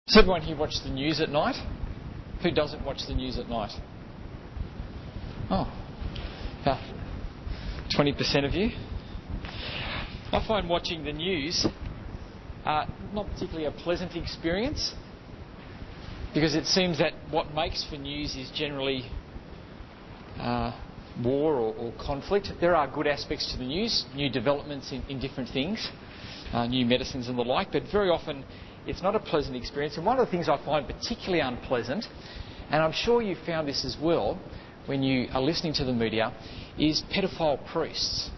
Does everyone here watch the news at night? Who doesn't watch the news at night? Oh, about 20% of you. I find watching the news not particularly a pleasant experience, because it seems that what makes for news is generally war or conflict. There are good aspects to the news, new developments in different things, new medicines and the like, but very often it's not a pleasant experience. And one of the things I find particularly unpleasant, and I'm sure you found this as well when you are listening to the media, is pedophile priests.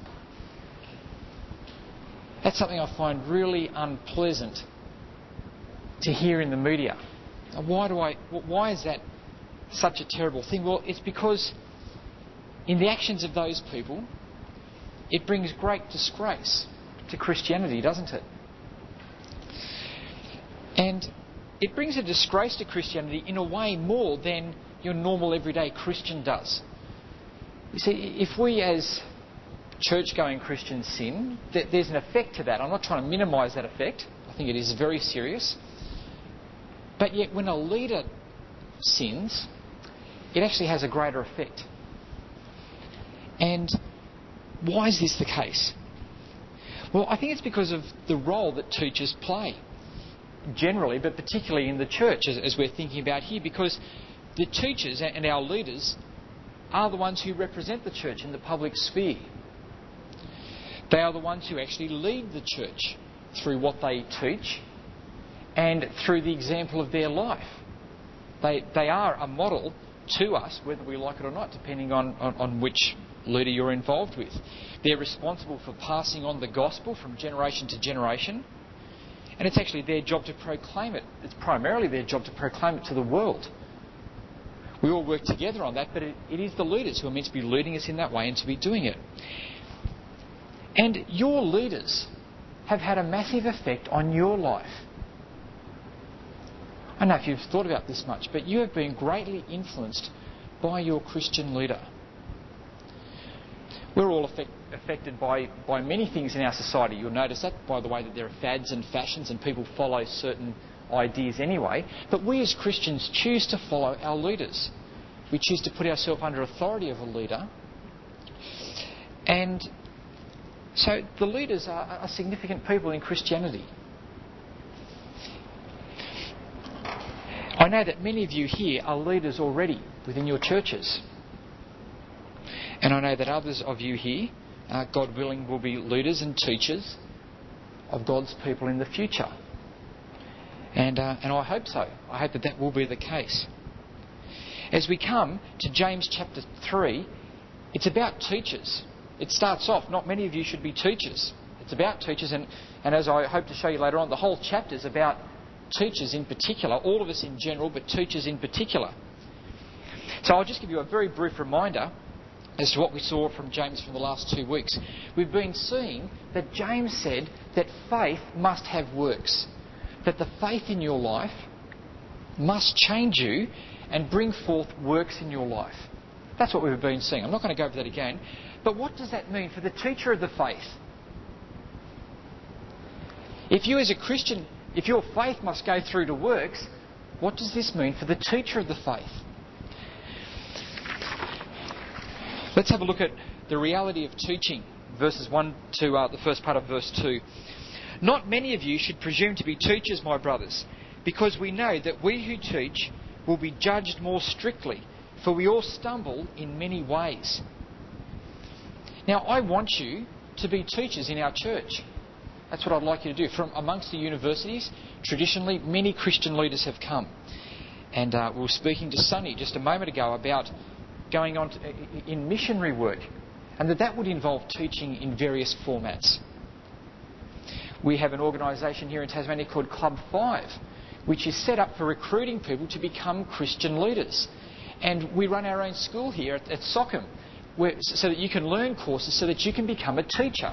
That's something I find really unpleasant to hear in the media. Why is that such a terrible thing? Well, it's because in the actions of those people, it brings great disgrace to Christianity, doesn't it? And it brings a disgrace to Christianity in a way more than your normal everyday Christian does. You see, if we as church-going Christians sin, there's an effect to that. I'm not trying to minimise that effect. I think it is very serious. But yet when a leader sins, it actually has a greater effect. And why is this the case? Well, I think it's because of the role that teachers play, generally, but particularly in the church, as we're thinking about here, because the teachers and our leaders are the ones who represent the church in the public sphere. They are the ones who actually lead the church through what they teach and through the example of their life. They are a model to us, whether we like it or not, depending on which leader you're involved with. They're responsible for passing on the gospel from generation to generation, and it's actually their job to proclaim it. It's primarily their job to proclaim it to the world. We all work together on that, but it is the leaders who are meant to be leading us in that way and to be doing it. And your leaders have had a massive effect on your life. I don't know if you've thought about this much, but you have been greatly influenced by your Christian leader. We're all affected by many things in our society. You'll notice that by the way that there are fads and fashions and people follow certain ideas anyway. But we as Christians choose to follow our leaders. We choose to put ourselves under authority of a leader. And so the leaders are significant people in Christianity. I know that many of you here are leaders already within your churches. And I know that others of you here, God willing, will be leaders and teachers of God's people in the future. And I hope so. I hope that will be the case. As we come to James chapter 3, it's about teachers. It starts off, not many of you should be teachers. It's about teachers, and as I hope to show you later on, the whole chapter is about teachers in particular, all of us in general, but teachers in particular. So I'll just give you a very brief reminder as to what we saw from James from the last 2 weeks. We've been seeing that James said that faith must have works, that the faith in your life must change you and bring forth works in your life. That's what we've been seeing. I'm not going to go over that again. But what does that mean for the teacher of the faith? If you as a Christian, if your faith must go through to works, what does this mean for the teacher of the faith? Let's have a look at the reality of teaching, verses 1 to the first part of verse 2. Not many of you should presume to be teachers, my brothers, because we know that we who teach will be judged more strictly, for we all stumble in many ways. Now, I want you to be teachers in our church. That's what I'd like you to do. From amongst the universities, traditionally, many Christian leaders have come. And we were speaking to Sonny just a moment ago about going on in missionary work, and that would involve teaching in various formats. We have an organisation here in Tasmania called Club 5, which is set up for recruiting people to become Christian leaders. And we run our own school here at Sockham, so that you can learn courses so that you can become a teacher.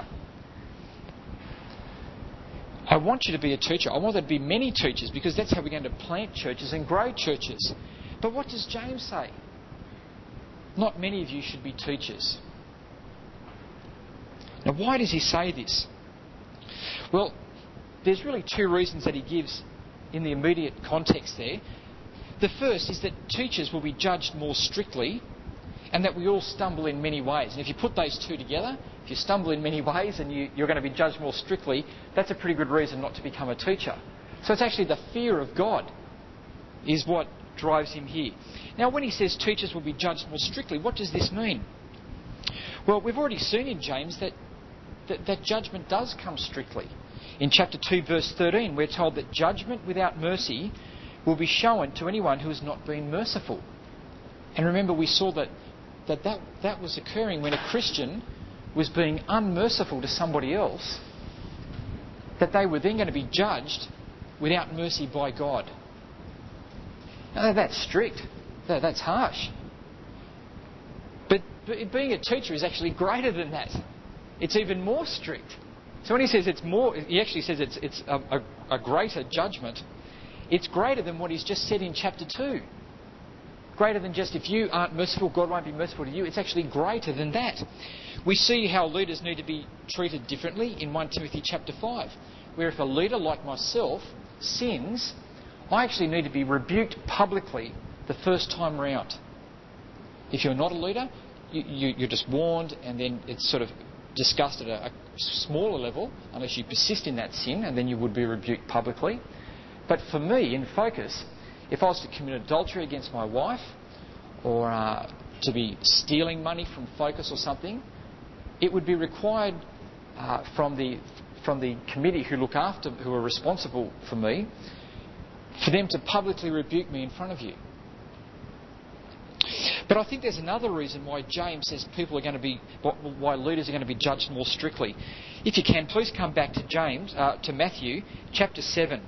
I want you to be a teacher. I want there to be many teachers, because that's how we're going to plant churches and grow churches. But what does James say? Not many of you should be teachers. Now, why does he say this? Well, there's really two reasons that he gives in the immediate context there. The first is that teachers will be judged more strictly, and that we all stumble in many ways. And if you put those two together, if you stumble in many ways and you're going to be judged more strictly, that's a pretty good reason not to become a teacher. So it's actually the fear of God is what drives him here. Now, when he says teachers will be judged more strictly, what does this mean? Well, we've already seen in James that judgment does come strictly. In chapter 2, verse 13, we're told that judgment without mercy will be shown to anyone who has not been merciful. And remember, we saw that was occurring when a Christian was being unmerciful to somebody else, that they were then going to be judged without mercy by God. Now, that's strict. That's harsh. But being a teacher is actually greater than that. It's even more strict. So when he says it's more, he actually says it's a greater judgment. It's greater than what he's just said in chapter 2. Greater than just if you aren't merciful, God won't be merciful to you. It's actually greater than that. We see how leaders need to be treated differently in 1 Timothy chapter 5, where if a leader like myself sins, I actually need to be rebuked publicly the first time round. If you're not a leader, you're just warned, and then it's sort of discussed at a smaller level, unless you persist in that sin, and then you would be rebuked publicly. But for me, in Focus, if I was to commit adultery against my wife, or to be stealing money from Focus or something, it would be required from the committee who are responsible for me, for them to publicly rebuke me in front of you. But I think there's another reason why James says why leaders are going to be judged more strictly. If you can, please come back to Matthew chapter 7.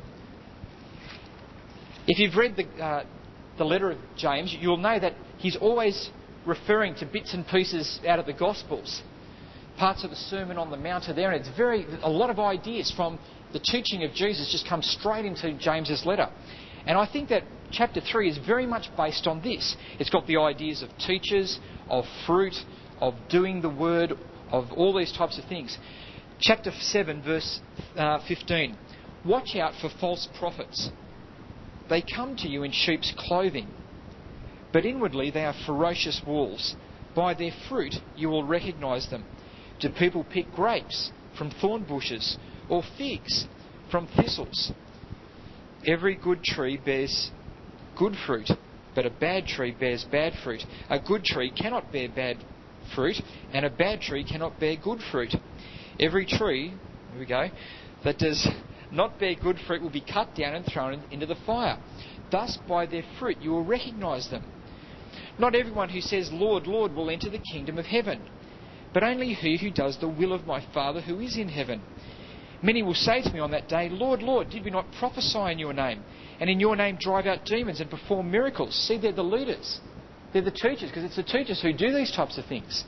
If you've read the letter of James, you'll know that he's always referring to bits and pieces out of the Gospels, parts of the Sermon on the Mount are there, and a lot of ideas from the teaching of Jesus just come straight into James's letter. And I think that chapter 3 is very much based on this. It's got the ideas of teachers, of fruit, of doing the word, of all these types of things. Chapter 7, verse 15. Watch out for false prophets. They come to you in sheep's clothing, but inwardly they are ferocious wolves. By their fruit you will recognise them. Do people pick grapes from thorn bushes, or figs from thistles? Every good tree bears good fruit, but a bad tree bears bad fruit. A good tree cannot bear bad fruit, and a bad tree cannot bear good fruit. Every tree, that does not bear good fruit will be cut down and thrown into the fire. Thus, by their fruit you will recognise them. Not everyone who says, Lord, Lord, will enter the kingdom of heaven, but only he who does the will of my Father who is in heaven. Many will say to me on that day, Lord, Lord, did we not prophesy in your name, and in your name drive out demons and perform miracles? See, they're the leaders. They're the teachers, because it's the teachers who do these types of things.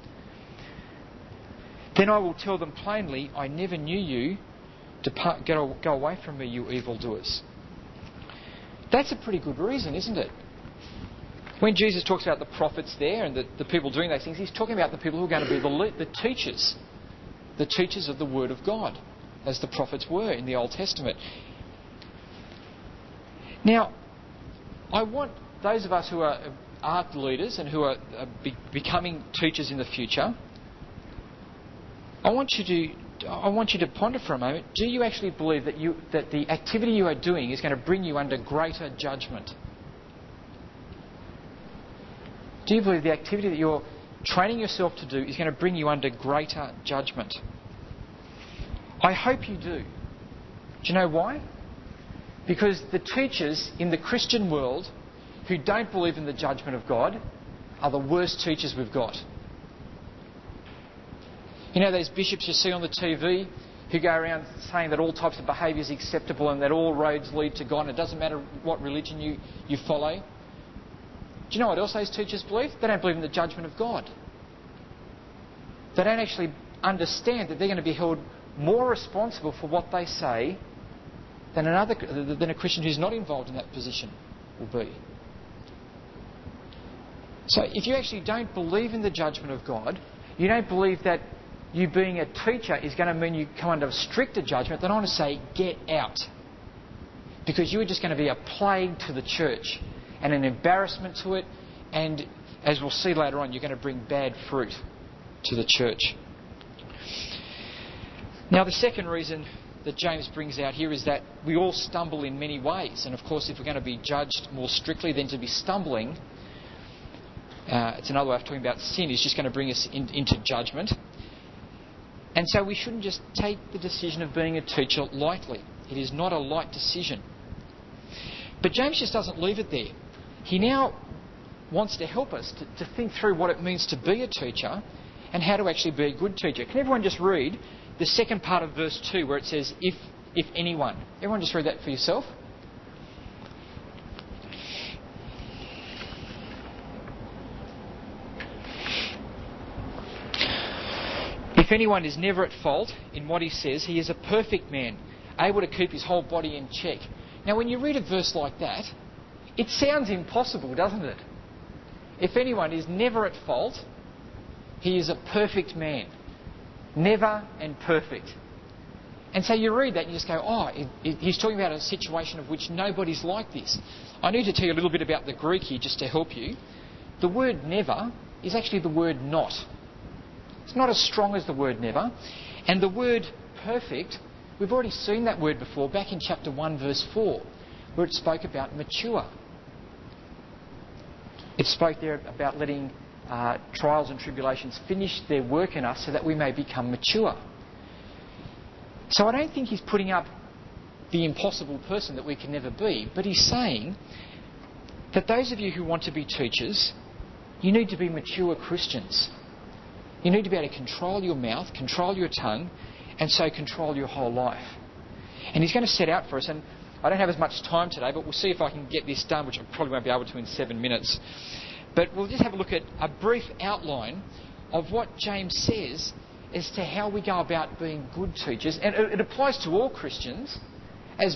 Then I will tell them plainly, I never knew you. Go away from me, you evildoers. That's a pretty good reason, isn't it? When Jesus talks about the prophets there and the people doing those things, he's talking about the people who are going to be the teachers of the Word of God, as the prophets were in the Old Testament. Now, I want those of us who are art leaders and who are becoming teachers in the future, I want you to ponder for a moment, do you actually believe that the activity you are doing is going to bring you under greater judgment? Do you believe the activity that you're training yourself to do is going to bring you under greater judgment? I hope you do. Do you know why? Because the teachers in the Christian world who don't believe in the judgment of God are the worst teachers we've got. You know those bishops you see on the TV who go around saying that all types of behaviour is acceptable and that all roads lead to God and it doesn't matter what religion you follow? Do you know what else those teachers believe? They don't believe in the judgment of God. They don't actually understand that they're going to be held more responsible for what they say than a Christian who's not involved in that position will be. So if you actually don't believe in the judgment of God, you don't believe that you being a teacher is going to mean you come under stricter judgment, then I want to say, get out. because you are just going to be a plague to the church and an embarrassment to it, and as we'll see later on, you're going to bring bad fruit to the church. Now, the second reason that James brings out here is that we all stumble in many ways, and of course if we're going to be judged more strictly, then to be stumbling, it's another way of talking about sin, is just going to bring us into judgment. And so we shouldn't just take the decision of being a teacher lightly. It is not a light decision. But James just doesn't leave it there. He now wants to help us to think through what it means to be a teacher and how to actually be a good teacher. Can everyone just read the second part of verse 2 where it says, if anyone. Everyone just read that for yourself. If anyone is never at fault in what he says, he is a perfect man, able to keep his whole body in check. Now, when you read a verse like that, it sounds impossible, doesn't it? If anyone is never at fault, he is a perfect man. Never and perfect. And so you read that and you just go, he's talking about a situation of which nobody's like this. I need to tell you a little bit about the Greek here just to help you. The word never is actually the word not. It's not as strong as the word never. And the word perfect, we've already seen that word before back in chapter 1 verse 4, where it spoke about mature. It spoke there about letting trials and tribulations finish their work in us so that we may become mature. So I don't think he's putting up the impossible person that we can never be, but he's saying that those of you who want to be teachers, you need to be mature Christians. You need to be able to control your mouth, control your tongue, and so control your whole life. And he's going to set out for us, and I don't have as much time today, but we'll see if I can get this done, which I probably won't be able to in 7 minutes. But we'll just have a look at a brief outline of what James says as to how we go about being good teachers. And it applies to all Christians, as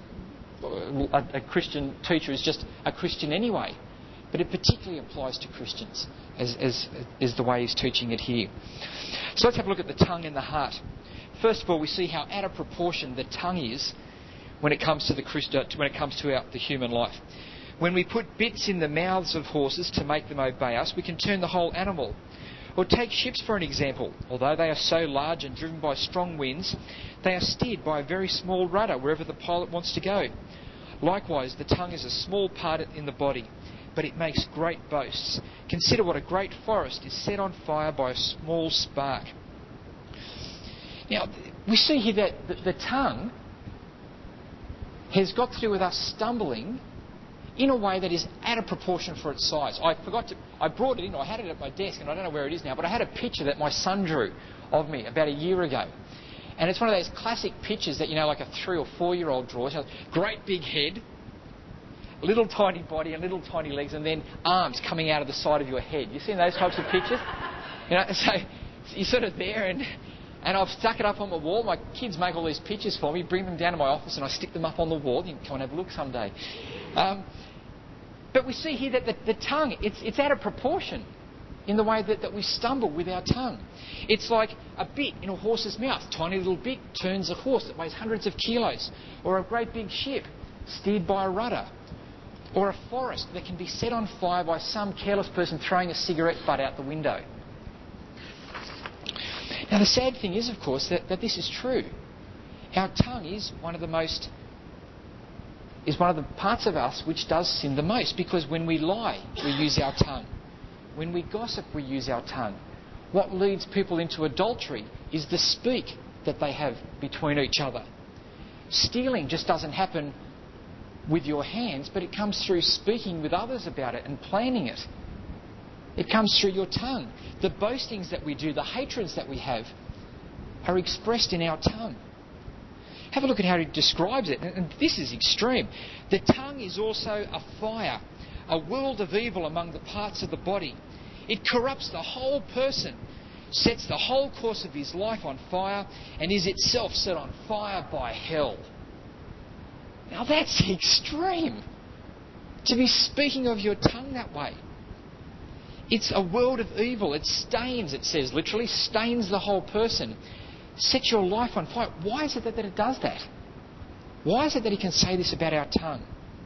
a Christian teacher is just a Christian anyway. But it particularly applies to Christians, as is the way he's teaching it here. So let's have a look at the tongue and the heart. First of all, we see how out of proportion the tongue is when it comes to the human life. When we put bits in the mouths of horses to make them obey us, we can turn the whole animal. Or take ships for an example. Although they are so large and driven by strong winds, they are steered by a very small rudder wherever the pilot wants to go. Likewise, the tongue is a small part in the body, but it makes great boasts. Consider what a great forest is set on fire by a small spark. Now, we see here that the tongue has got to do with us stumbling in a way that is out of proportion for its size. I brought it in, I had it at my desk, and I don't know where it is now, but I had a picture that my son drew of me about a year ago. And it's one of those classic pictures that, like a 3 or 4 year old draws. Great big head, little tiny body and little tiny legs, and then arms coming out of the side of your head. You've seen those types of pictures? So you're sort of there, and I've stuck it up on my wall. My kids make all these pictures for me, bring them down to my office, and I stick them up on the wall. You can come and have a look someday. But we see here that the tongue, it's out of proportion in the way that we stumble with our tongue. It's like a bit in a horse's mouth. Tiny little bit turns a horse that weighs hundreds of kilos. Or a great big ship steered by a rudder. Or a forest that can be set on fire by some careless person throwing a cigarette butt out the window. Now the sad thing is, of course, that this is true. Our tongue is one of the parts of us which does sin the most, because when we lie, we use our tongue. When we gossip, we use our tongue. What leads people into adultery is the speak that they have between each other. Stealing just doesn't happen with your hands, but it comes through speaking with others about it and planning it. It comes through your tongue. The boastings that we do, the hatreds that we have, are expressed in our tongue. Have a look at how he describes it, and this is extreme. The tongue is also a fire, a world of evil among the parts of the body. It corrupts the whole person, sets the whole course of his life on fire, and is itself set on fire by hell. Now that's extreme, to be speaking of your tongue that way. It's a world of evil. It stains, it says literally, stains the whole person. Sets your life on fire. Why is it that it does that? Why is it that he can say this about our tongue?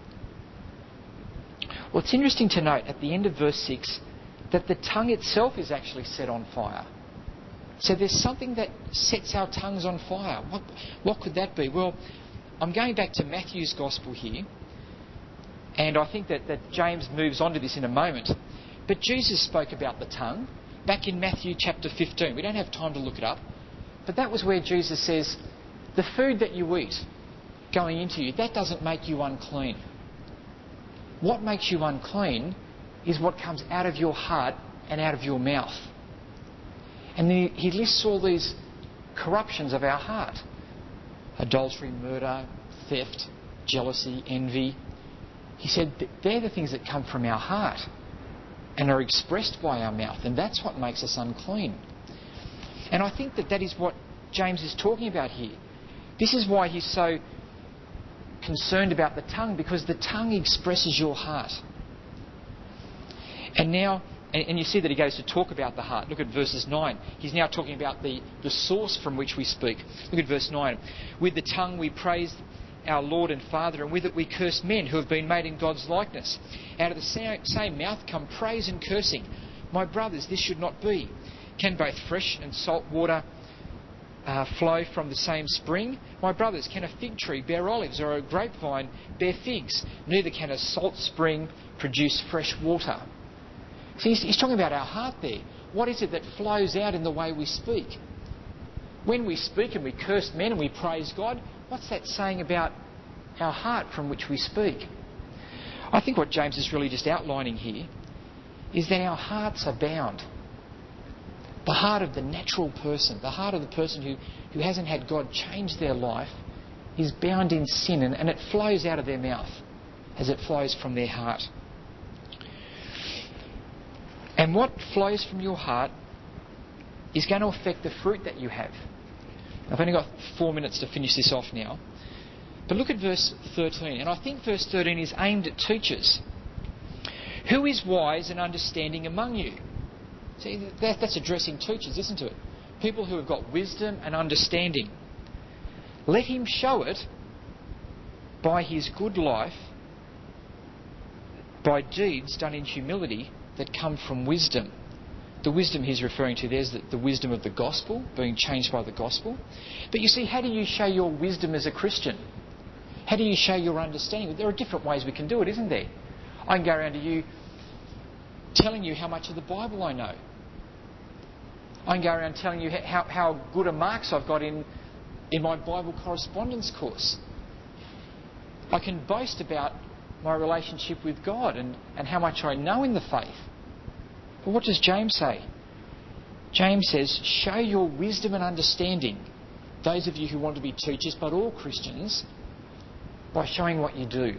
Well, it's interesting to note at the end of verse 6 that the tongue itself is actually set on fire. So there's something that sets our tongues on fire. What could that be? Well, I'm going back to Matthew's Gospel here, and I think that James moves on to this in a moment. But Jesus spoke about the tongue back in Matthew chapter 15. We don't have time to look it up, but that was where Jesus says, the food that you eat going into you, that doesn't make you unclean. What makes you unclean is what comes out of your heart and out of your mouth. And then he lists all these corruptions of our heart. Adultery, murder, theft, jealousy, envy. He said that they're the things that come from our heart and are expressed by our mouth, and that's what makes us unclean. And I think that is what James is talking about here. This is why he's so concerned about the tongue, because the tongue expresses your heart. And now, and you see that he goes to talk about the heart. Look at verses 9. He's now talking about the source from which we speak. Look at verse 9. With the tongue we praise our Lord and Father, and with it we curse men who have been made in God's likeness. Out of the same mouth come praise and cursing. My brothers, this should not be. Can both fresh and salt water flow from the same spring? My brothers, can a fig tree bear olives, or a grapevine bear figs? Neither can a salt spring produce fresh water. See, he's talking about our heart there. What is it that flows out in the way we speak? When we speak and we curse men and we praise God, what's that saying about our heart from which we speak? I think what James is really just outlining here is that our hearts are bound. The heart of the natural person, the heart of the person who hasn't had God change their life, is bound in sin, and it flows out of their mouth as it flows from their heart. And what flows from your heart is going to affect the fruit that you have. I've only got 4 minutes to finish this off now. But look at verse 13. And I think verse 13 is aimed at teachers. Who is wise and understanding among you? See, that's addressing teachers, isn't it? People who have got wisdom and understanding. Let him show it by his good life, by deeds done in humility that come from wisdom. The wisdom he's referring to there is the wisdom of the gospel, being changed by the gospel. But you see, how do you show your wisdom as a Christian? How do you show your understanding? There are different ways we can do it, isn't there? I can go around to you telling you how much of the Bible I know. I can go around telling you how good a marks I've got in my Bible correspondence course. I can boast about my relationship with God and how much I know in the faith. But what does James say? James says, show your wisdom and understanding, those of you who want to be teachers, but all Christians, by showing what you do.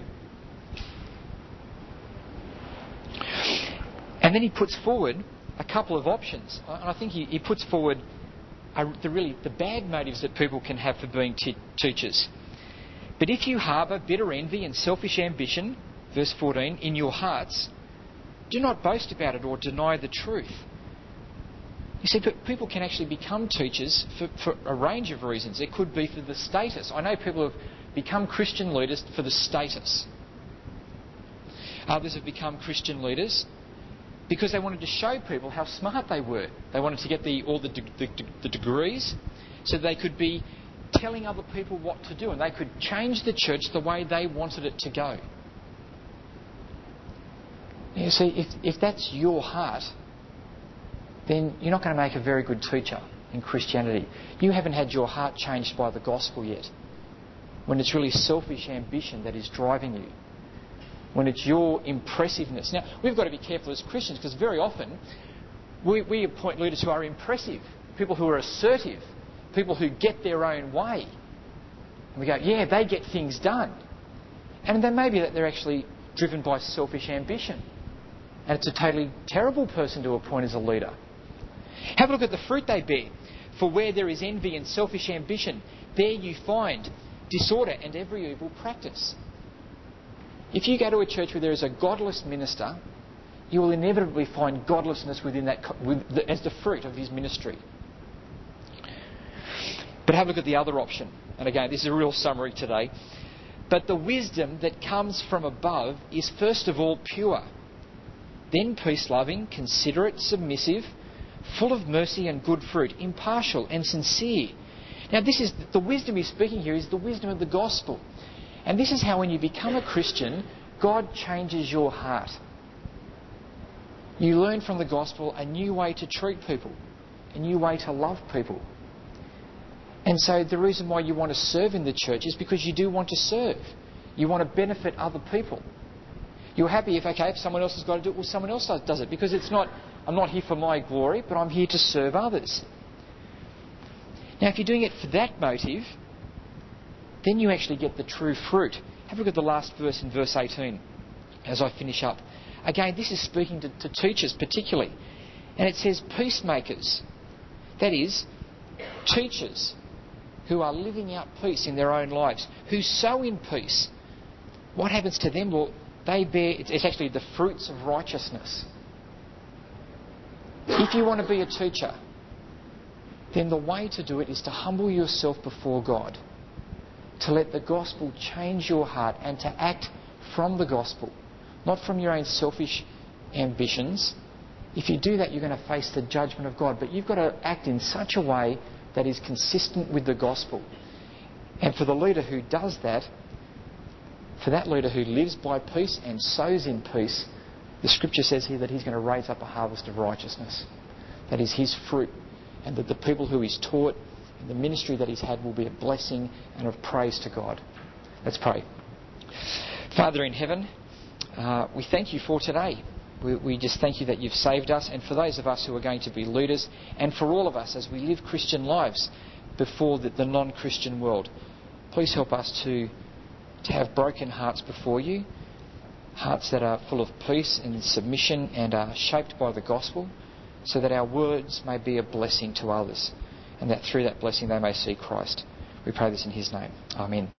And then he puts forward a couple of options. And I think he puts forward the bad motives that people can have for being teachers. But if you harbour bitter envy and selfish ambition, verse 14, in your hearts, do not boast about it or deny the truth. You see, people can actually become teachers for a range of reasons. It could be for the status. I know people have become Christian leaders for the status. Others have become Christian leaders because they wanted to show people how smart they were. They wanted to get all the degrees so they could be telling other people what to do, and they could change the church the way they wanted it to go. You see, if that's your heart, then you're not going to make a very good teacher in Christianity. You haven't had your heart changed by the gospel yet. When it's really selfish ambition that is driving you. When it's your impressiveness. Now, we've got to be careful as Christians because very often we appoint leaders who are impressive, people who are assertive, people who get their own way. And we go, yeah, they get things done. And then maybe that they're actually driven by selfish ambition. And it's a totally terrible person to appoint as a leader. Have a look at the fruit they bear. For where there is envy and selfish ambition, there you find disorder and every evil practice. If you go to a church where there is a godless minister, you will inevitably find godlessness within that as the fruit of his ministry. But have a look at the other option. And again, this is a real summary today. But the wisdom that comes from above is first of all pure, then peace-loving, considerate, submissive, full of mercy and good fruit, impartial and sincere. Now this is the wisdom he's speaking here is the wisdom of the gospel. And this is how when you become a Christian, God changes your heart. You learn from the gospel a new way to treat people, a new way to love people. And so the reason why you want to serve in the church is because you do want to serve. You want to benefit other people. You're happy if someone else has got to do it, well, someone else does it. Because I'm not here for my glory, but I'm here to serve others. Now, if you're doing it for that motive, then you actually get the true fruit. Have a look at the last verse in verse 18 as I finish up. Again, this is speaking to teachers particularly. And it says, peacemakers. That is, teachers who are living out peace in their own lives, who sow in peace. What happens to them? Well, they bear, it's actually the fruits of righteousness. If you want to be a teacher, then the way to do it is to humble yourself before God, to let the gospel change your heart and to act from the gospel, not from your own selfish ambitions. If you do that, you're going to face the judgment of God. But you've got to act in such a way that is consistent with the gospel. And for the leader who does that, for that leader who lives by peace and sows in peace, the scripture says here that he's going to raise up a harvest of righteousness. That is his fruit. And that the people who he's taught and the ministry that he's had will be a blessing and of praise to God. Let's pray. Father in heaven, we thank you for today. We just thank you that you've saved us, and for those of us who are going to be leaders, and for all of us as we live Christian lives before the non-Christian world. Please help us to have broken hearts before you, hearts that are full of peace and submission and are shaped by the gospel, so that our words may be a blessing to others, and that through that blessing they may see Christ. We pray this in his name. Amen.